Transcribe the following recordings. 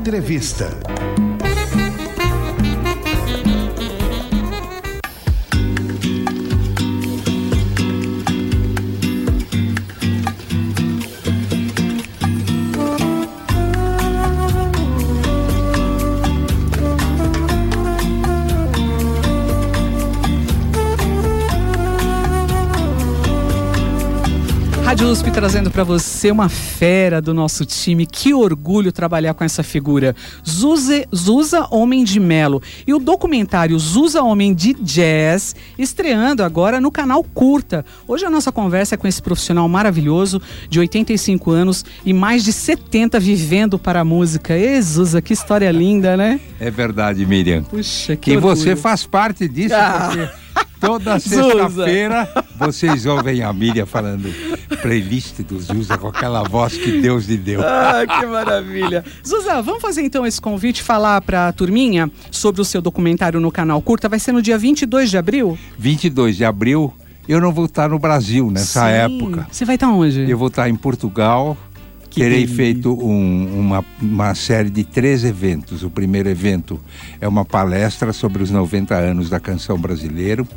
Entrevista. Rádio USP trazendo para você uma fera do nosso time. Que orgulho trabalhar com essa figura. Zusa Homem de Melo. E o documentário Zusa Homem de Jazz, estreando agora no canal Curta. Hoje a nossa conversa é com esse profissional maravilhoso, de 85 anos e mais de 70 vivendo para a música. Ê, Zusa, que história linda, né? É verdade, Miriam. Puxa, que E orgulho. você faz parte disso, porque toda sexta-feira vocês ouvem a Miriam falando playlist do Zusa com aquela voz que Deus lhe deu. Ah, que maravilha. Zusa, vamos fazer então esse convite, falar para a turminha sobre o seu documentário no canal Curta. Vai ser no dia 22 de abril? 22 de abril, eu não vou estar no Brasil nessa época. Você vai estar onde? Eu vou estar em Portugal. Terei feito uma série de 3 eventos. O primeiro evento é uma palestra sobre os 90 anos da canção brasileira.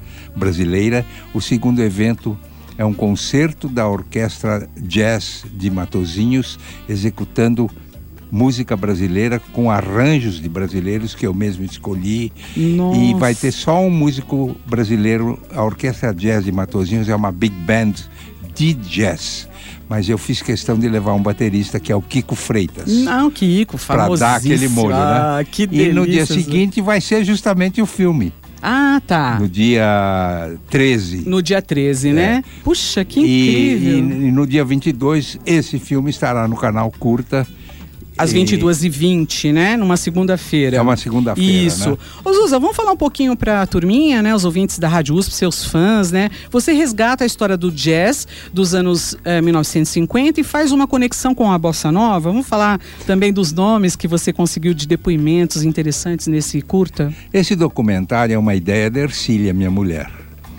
O segundo evento é um concerto da Orquestra Jazz de Matosinhos, executando música brasileira com arranjos de brasileiros que eu mesmo escolhi. Nossa. E vai ter só um músico brasileiro. A Orquestra Jazz de Matosinhos é uma big band de jazz. Mas eu fiz questão de levar um baterista que é o Kiko Freitas. Não, Kiko, famosíssimo. Para dar aquele molho, né? Que delícia. E no dia seguinte vai ser justamente o filme. Ah, tá. No dia 13. No dia 13, né? Puxa, que incrível. E no dia 22, esse filme estará no canal Curta. Às 22h20, né? Numa segunda-feira. É uma segunda-feira, Isso. né? Ô Zusa, vamos falar um pouquinho pra turminha, né? Os ouvintes da Rádio USP, seus fãs, né? Você resgata a história do jazz dos anos 1950 e faz uma conexão com a bossa nova. Vamos falar também dos nomes que você conseguiu de depoimentos interessantes nesse curta? Esse documentário é uma ideia da Ercília, minha mulher,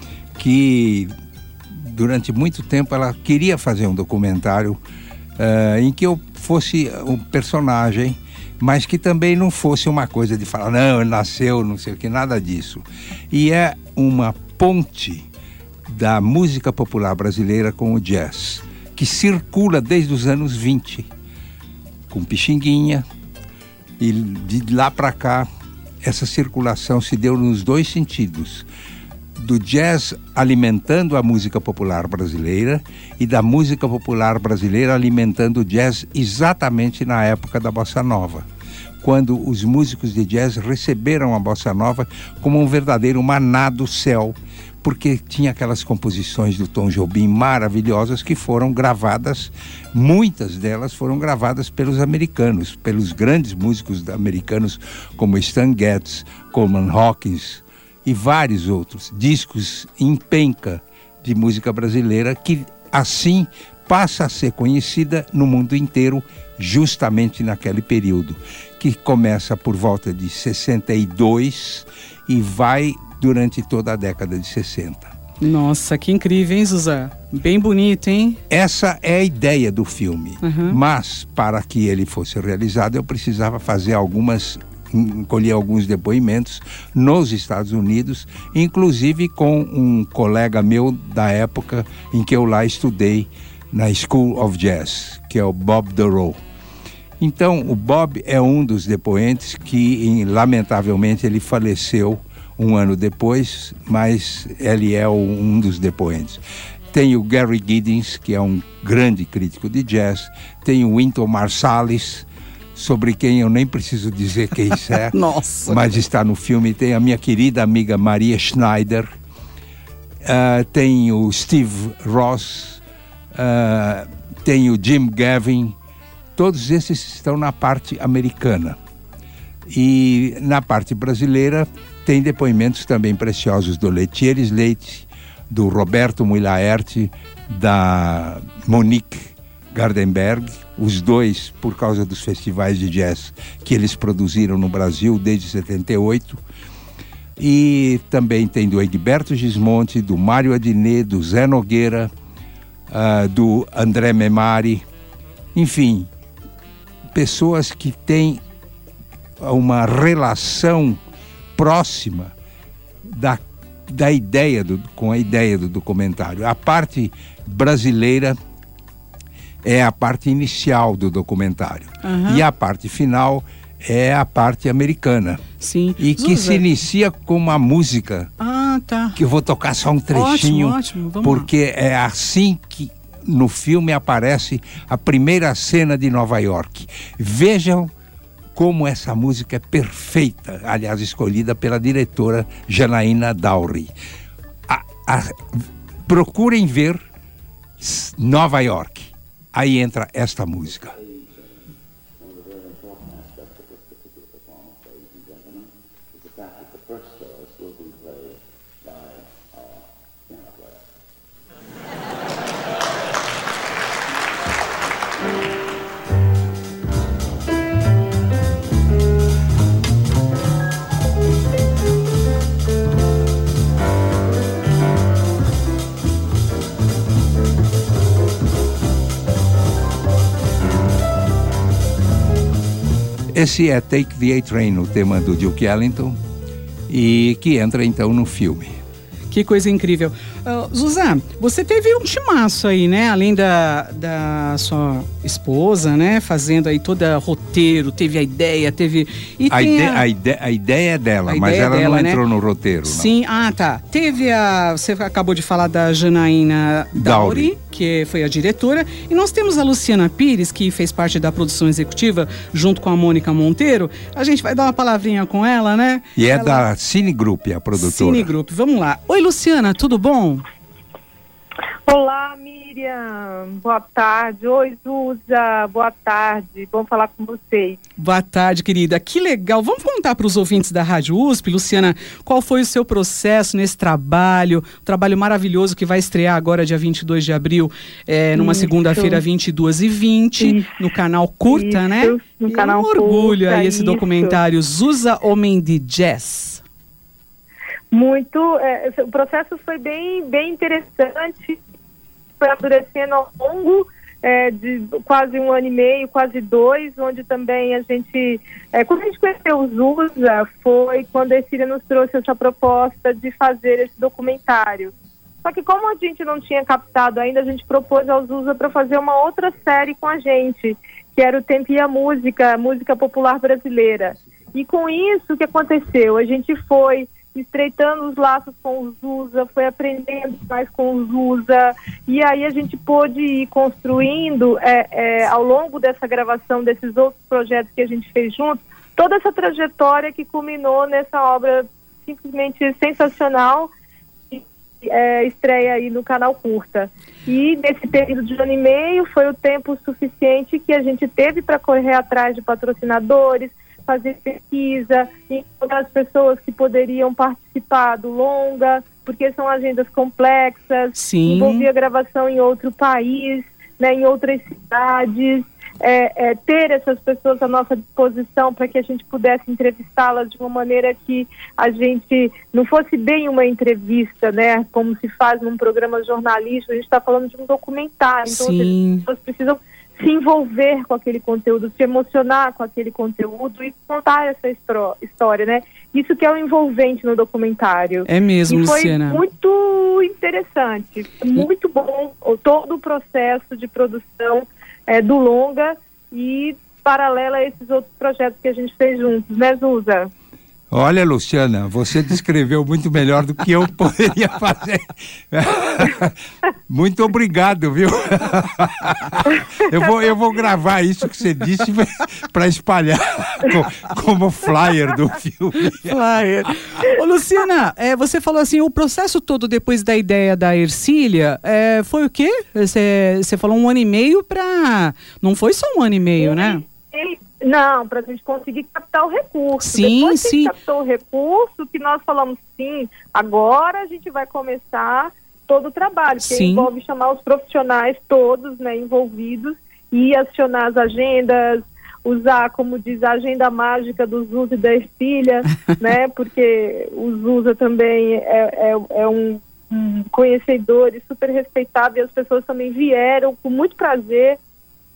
que durante muito tempo ela queria fazer um documentário em que eu fosse um personagem, mas que também não fosse uma coisa de falar, não, ele nasceu, não sei o que, nada disso. E é uma ponte da música popular brasileira com o jazz, que circula desde os anos 20, com Pixinguinha, e de lá para cá, essa circulação se deu nos dois sentidos. Do jazz alimentando a música popular brasileira e da música popular brasileira alimentando o jazz exatamente na época da bossa nova, quando os músicos de jazz receberam a bossa nova como um verdadeiro maná do céu, porque tinha aquelas composições do Tom Jobim maravilhosas que foram gravadas, muitas delas foram gravadas pelos americanos, pelos grandes músicos americanos como Stan Getz, Coleman Hawkins e vários outros, discos em penca de música brasileira que assim passa a ser conhecida no mundo inteiro justamente naquele período, que começa por volta de 62 e vai durante toda a década de 60. Nossa, que incrível, hein, Zusa? Bem bonito, hein? Essa é a ideia do filme, mas para que ele fosse realizado eu precisava fazer colher alguns depoimentos nos Estados Unidos, inclusive com um colega meu da época em que eu lá estudei na School of Jazz, que é o Bob Dorough. Então, o Bob é um dos depoentes que, lamentavelmente, ele faleceu um ano depois, mas ele é um dos depoentes. Tem o Gary Giddens, que é um grande crítico de jazz, tem o Wynton Marsalis, sobre quem eu nem preciso dizer quem é. Nossa. Mas está no filme. Tem a minha querida amiga Maria Schneider, tem o Steve Ross, tem o Jim Gavin. Todos esses estão na parte americana. E na parte brasileira tem depoimentos também preciosos do Lettieri Slate, do Roberto Muilaerte, da Monique Gardenberg, os dois por causa dos festivais de jazz que eles produziram no Brasil desde 78. E também tem do Egberto Gismonti, do Mário Adnet, do Zé Nogueira, do André Memari, enfim, pessoas que têm uma relação próxima da ideia com a ideia do documentário. A parte brasileira é a parte inicial do documentário. E a parte final é a parte americana. Sim. E que se inicia com uma música. Tá. Que eu vou tocar só um trechinho. Ótimo. Vamos porque é assim que no filme aparece a primeira cena de Nova York. Vejam como essa música é perfeita, aliás, escolhida pela diretora Janaína Dowry. Procurem ver Nova York. Aí entra esta música. Esse é Take the A-Train, o tema do Duke Ellington, e que entra então no filme. Que coisa incrível. Zuzá, você teve um timaço aí, né? Além da sua esposa, né? Fazendo aí todo roteiro, teve a ideia, teve... A ideia é dela, mas ela não entrou no roteiro. Não. Sim, tá. Teve você acabou de falar da Janaína Dowry, que foi a diretora, e nós temos a Luciana Pires, que fez parte da produção executiva, junto com a Mônica Monteiro. A gente vai dar uma palavrinha com ela, né? E da Cine Group, a produtora. Cine Group, vamos lá. Oi, Luciana, tudo bom? Olá, Miriam. Boa tarde. Oi, Zuza. Boa tarde. Bom falar com vocês. Boa tarde, querida. Que legal. Vamos contar para os ouvintes da Rádio USP, Luciana, qual foi o seu processo nesse trabalho maravilhoso que vai estrear agora, dia 22 de abril, numa segunda-feira, 22h20, no canal Curta, né? No canal Curta. Orgulho aí esse documentário Zuza, Homem de Jazz. Muito. O processo foi bem interessante. Foi amadurecendo ao longo de quase 1 ano e meio, quase 2, onde também a gente... quando a gente conheceu o Zuza, foi quando a Ercília nos trouxe essa proposta de fazer esse documentário. Só que como a gente não tinha captado ainda, a gente propôs ao Zuza para fazer uma outra série com a gente, que era o Tempo e a música popular brasileira. E com isso, o que aconteceu? A gente foi estreitando os laços com o Zuza, foi aprendendo mais com o Zuza, e aí a gente pôde ir construindo, ao longo dessa gravação, desses outros projetos que a gente fez junto, toda essa trajetória que culminou nessa obra simplesmente sensacional, estreia aí no canal Curta. E nesse período de 1 ano e meio foi o tempo suficiente que a gente teve para correr atrás de patrocinadores, fazer pesquisa, encontrar as pessoas que poderiam participar do longa, porque são agendas complexas. Sim. Envolvia gravação em outro país, né, em outras cidades, ter essas pessoas à nossa disposição para que a gente pudesse entrevistá-las de uma maneira que a gente não fosse bem uma entrevista, né, como se faz num programa jornalístico. A gente está falando de um documentário, então as pessoas precisam se envolver com aquele conteúdo, se emocionar com aquele conteúdo e contar essa história, né? Isso que é o envolvente no documentário. É mesmo, e foi Luciana. Muito interessante, muito bom todo o processo de produção do longa e paralelo a esses outros projetos que a gente fez juntos, né, Zuza? Olha, Luciana, você descreveu muito melhor do que eu poderia fazer. Muito obrigado, viu? Eu vou gravar isso que você disse para espalhar como flyer do filme. Flyer. Ô, Luciana, você falou assim, o processo todo depois da ideia da Ercília, foi o quê? Você falou 1 ano e meio para... Não foi só 1 ano e meio, né? Não, para a gente conseguir captar o recurso. Sim, depois sim. que captou o recurso, que nós falamos, sim, agora a gente vai começar todo o trabalho, que envolve chamar os profissionais todos, né, envolvidos e acionar as agendas, usar, como diz, a agenda mágica do Zuza e da Ercília, né, porque o Zuza também é um conhecedor e super respeitado, e as pessoas também vieram com muito prazer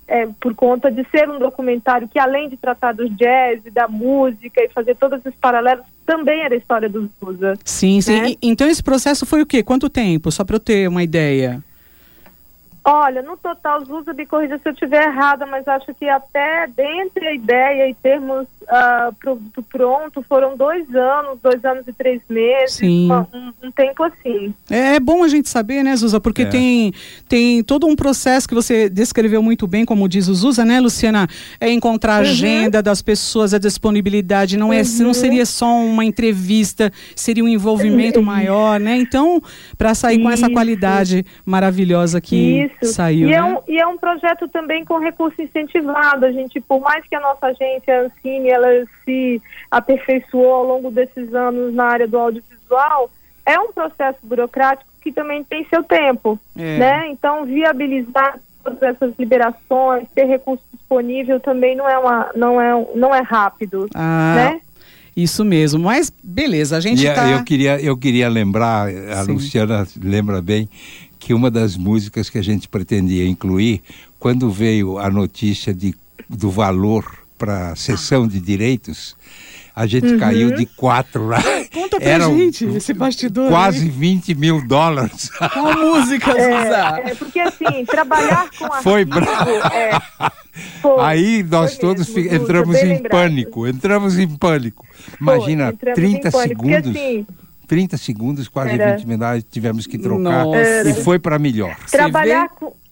por conta de ser um documentário que, além de tratar do jazz e da música e fazer todos esses paralelos, também era a história do Zusa. Sim, sim. Né? Então esse processo foi o quê? Quanto tempo? Só para eu ter uma ideia. Olha, no total, Zusa, me corrija se eu estiver errada, mas acho que até dentre a ideia e termos produto pronto, foram 2 anos, 2 anos e 3 meses, Sim. Um tempo assim. É bom a gente saber, né, Zusa? Porque tem todo um processo que você descreveu muito bem, como diz o Zusa, né, Luciana? É encontrar a agenda das pessoas, a disponibilidade, não seria só uma entrevista, seria um envolvimento maior, né? Então, para sair com essa qualidade maravilhosa que saiu, e é um projeto também com recurso incentivado. A gente, por mais que a nossa agência, a Ancine, ela se aperfeiçoou ao longo desses anos na área do audiovisual, é um processo burocrático que também tem seu tempo, né? Então, viabilizar todas essas liberações, ter recurso disponível também não é rápido, né? Isso mesmo, mas beleza, a gente eu queria lembrar, a Luciana lembra bem, que uma das músicas que a gente pretendia incluir, quando veio a notícia do valor para a cessão de direitos, a gente caiu de 4 lá. Conta pra gente esse bastidor. Quase $20 mil. Qual música, Zusa? Porque assim, trabalhar com arquivo... Foi bravo. Aí nós todos entramos em pânico. Imagina, 30 segundos... Porque, assim, 30 segundos, quase 20 minutos, tivemos que trocar. E foi para melhor. Trabalhar com... O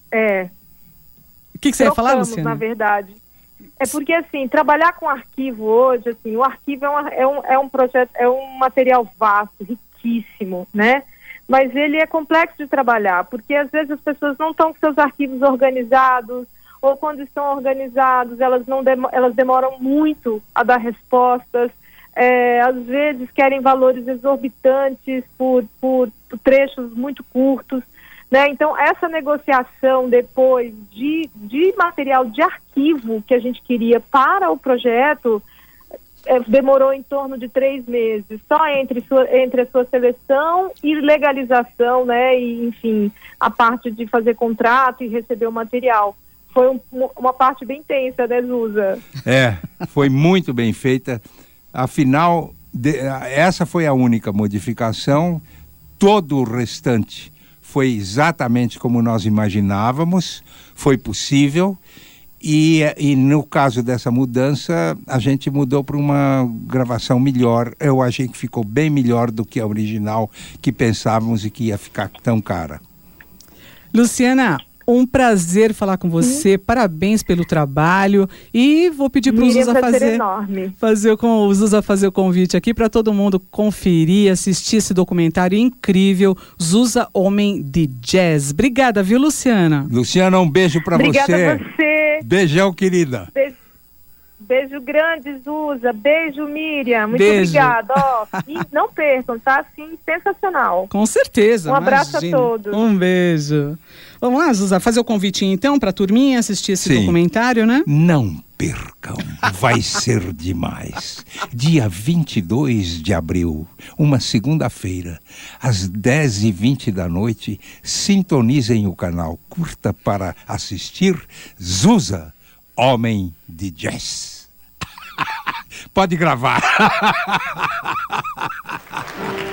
que você ia falar, Luciana? Na verdade. É porque, assim, trabalhar com arquivo hoje, assim, o arquivo é um projeto, é um material vasto, riquíssimo, né? Mas ele é complexo de trabalhar, porque às vezes as pessoas não estão com seus arquivos organizados, ou quando estão organizados, elas demoram muito a dar respostas. Às vezes querem valores exorbitantes por trechos muito curtos, né? Então, essa negociação depois de material de arquivo que a gente queria para o projeto demorou em torno de 3 meses, só entre a sua seleção e legalização, né? E, enfim, a parte de fazer contrato e receber o material. Foi uma parte bem tensa, né, Zusa? Foi muito bem feita. Afinal, essa foi a única modificação. Todo o restante foi exatamente como nós imaginávamos, foi possível. E no caso dessa mudança, a gente mudou para uma gravação melhor. Eu achei que ficou bem melhor do que a original, que pensávamos e que ia ficar tão cara. Luciana, um prazer falar com você, parabéns pelo trabalho, e vou pedir para o Zusa fazer o convite aqui para todo mundo conferir, assistir esse documentário incrível, Zusa, Homem de Jazz. Obrigada, viu, Luciana? Luciana, um beijo para você. Obrigada a você. Beijão, querida. Beijo grande, Zusa. Beijo, Miriam. Muito obrigada. E não percam, tá? Assim, sensacional. Com certeza. Um abraço a todos. Um beijo. Vamos lá, Zusa, fazer o convitinho então para a turminha assistir esse documentário, né? Não percam, vai ser demais. Dia 22 de abril, uma segunda-feira, às 10h20 da noite, sintonizem o canal, curta para assistir Zusa, Homem de Jazz. Pode gravar.